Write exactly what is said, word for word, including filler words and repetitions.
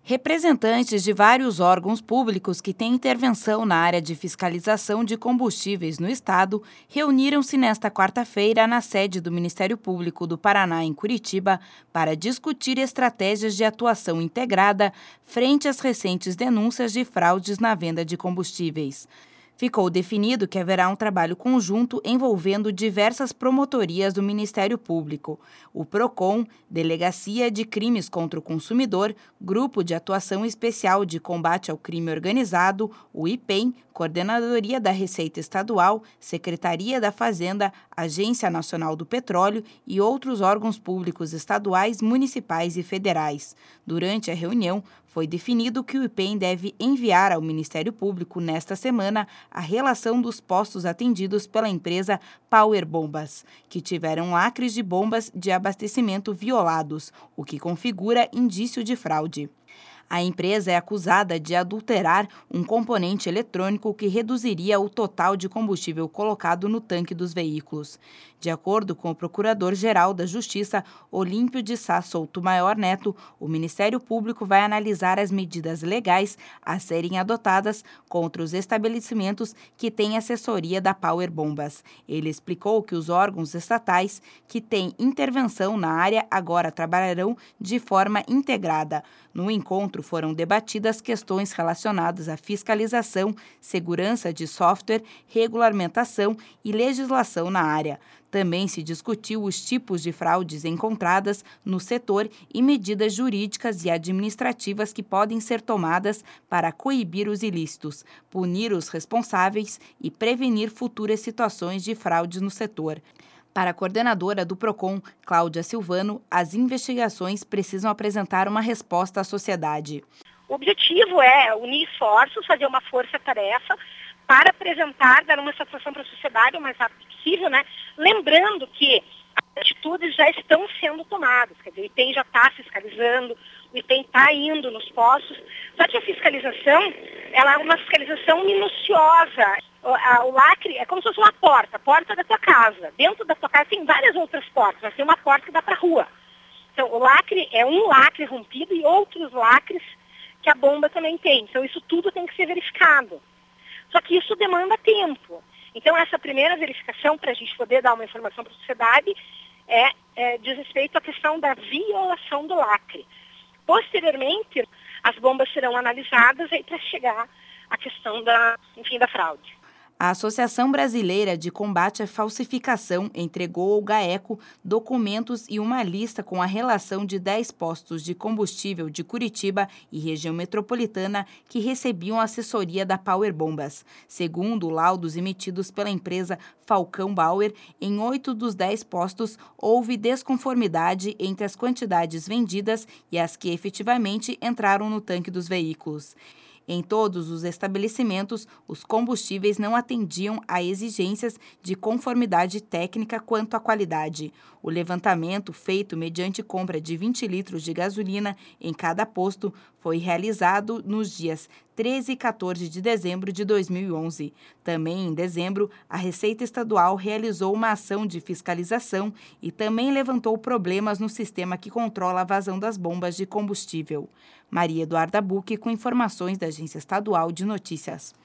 Representantes de vários órgãos públicos que têm intervenção na área de fiscalização de combustíveis no Estado reuniram-se nesta quarta-feira na sede do Ministério Público do Paraná, em Curitiba, para discutir estratégias de atuação integrada frente às recentes denúncias de fraudes na venda de combustíveis. Ficou definido que haverá um trabalho conjunto envolvendo diversas promotorias do Ministério Público, o PROCON, Delegacia de Crimes contra o Consumidor, Grupo de Atuação Especial de Combate ao Crime Organizado, o I P E M, Coordenadoria da Receita Estadual, Secretaria da Fazenda, Agência Nacional do Petróleo e outros órgãos públicos estaduais, municipais e federais. Durante a reunião, foi definido que o I P E M deve enviar ao Ministério Público nesta semana a relação dos postos atendidos pela empresa Power Bombas, que tiveram lacres de bombas de abastecimento violados, o que configura indício de fraude. A empresa é acusada de adulterar um componente eletrônico que reduziria o total de combustível colocado no tanque dos veículos. De acordo com o Procurador-Geral da Justiça, Olímpio de Sá Souto Maior Neto, o Ministério Público vai analisar as medidas legais a serem adotadas contra os estabelecimentos que têm assessoria da Power Bombas. Ele explicou que os órgãos estatais que têm intervenção na área agora trabalharão de forma integrada. No encontro foram debatidas questões relacionadas à fiscalização, segurança de software, regulamentação e legislação na área. Também se discutiu os tipos de fraudes encontradas no setor e medidas jurídicas e administrativas que podem ser tomadas para coibir os ilícitos, punir os responsáveis e prevenir futuras situações de fraudes no setor. Para a coordenadora do PROCON, Cláudia Silvano, as investigações precisam apresentar uma resposta à sociedade. O objetivo é unir esforços, fazer uma força-tarefa para apresentar, dar uma satisfação para a sociedade o mais rápido possível, né? Lembrando que as atitudes já estão sendo tomadas, quer dizer, o I P E M já está fiscalizando, o I P E M está indo nos postos, só que a fiscalização, ela é uma fiscalização minuciosa. O, o lacre é como se fosse uma porta, a porta da tua casa. Dentro da tua casa tem várias outras portas, mas tem uma porta que dá para a rua. Então, o lacre é um lacre rompido e outros lacres que a bomba também tem. Então, isso tudo tem que ser verificado. Só que isso demanda tempo. Então, essa primeira verificação, para a gente poder dar uma informação para a sociedade, é, é, diz respeito à questão da violação do lacre. Posteriormente, as bombas serão analisadas para chegar à questão da, enfim, da fraude. A Associação Brasileira de Combate à Falsificação entregou ao GAECO documentos e uma lista com a relação de dez postos de combustível de Curitiba e região metropolitana que recebiam assessoria da Power Bombas. Segundo laudos emitidos pela empresa Falcão Bauer, em oito dos dez postos houve desconformidade entre as quantidades vendidas e as que efetivamente entraram no tanque dos veículos. Em todos os estabelecimentos, os combustíveis não atendiam a exigências de conformidade técnica quanto à qualidade. O levantamento, feito mediante compra de vinte litros de gasolina em cada posto, foi realizado nos dias treze e quatorze de dezembro de dois mil e onze. Também em dezembro, a Receita Estadual realizou uma ação de fiscalização e também levantou problemas no sistema que controla a vazão das bombas de combustível. Maria Eduarda Buque, com informações da Agência Estadual de Notícias.